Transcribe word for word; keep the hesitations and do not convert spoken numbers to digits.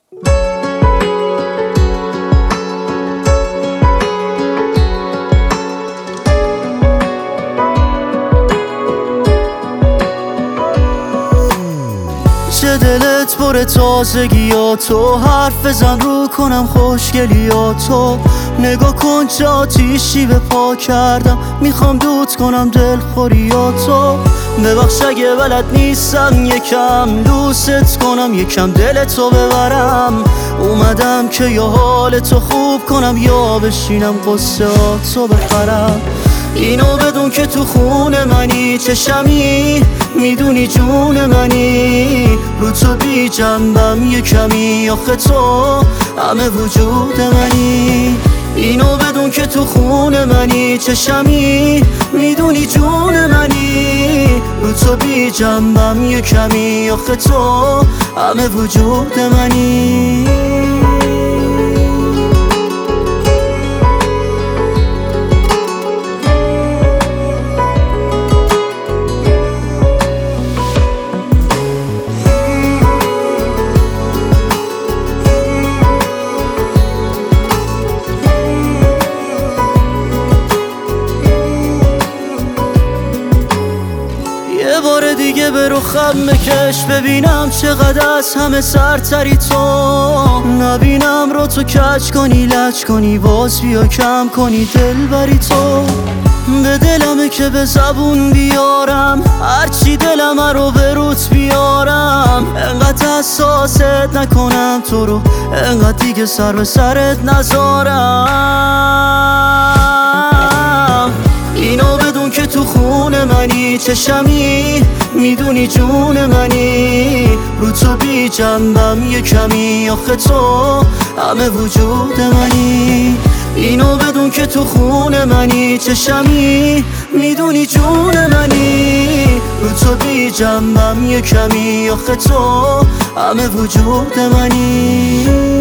چه دلت پر تازگی ها تو، حرف بزن رو کنم خوشگلی ها تو. نگاه کن چه آتیشی به پا کردم، میخوام دوت کنم دلخوری ها تو. ببخش اگه بلد نیستم یکم دوست کنم، یکم دلتو ببرم. اومدم که یا حالتو خوب کنم یا بشینم قصه هاتو بخرم. اینو بدون که تو خون منی، چشمی میدونی جون منی. رو تو بی جنبم یه کمی، آخه تو همه وجود منی. اینو بدون که تو خون منی، چشمی میدونی جون منی. رو تو بی جنبم یه کمی، آخه تو همه وجود منی. یه بار دیگه به رخم بکش، ببینم چقدر از همه سرتری تو. نبینم رو تو کج کنی لج کنی، باز بیا کم کنی دل بری تو. به دلمه که به زبون بیارم هرچی دلم رو به روت بیارم. انقدر حساست نکنم تو رو، انقدر دیگه سر به سرت نذارم. اینو بدون که تو خون منی، چشمی میدونی جون منی. رو تو بی جنبم یه کمی، آخه تو همه وجود منی. اینو بدون که تو خون منی، چشمی میدونی جون منی. رو تو بی جنبم یه کمی، آخه تو همه وجود منی.